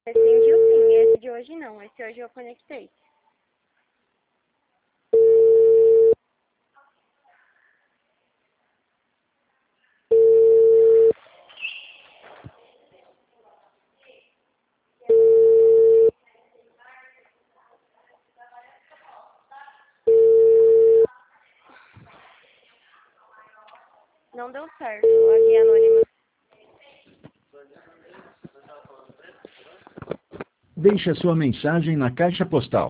Acendiu sim, esse de hoje não, esse hoje eu conectei. Não deu certo a guia anônima. Deixe a sua mensagem na caixa postal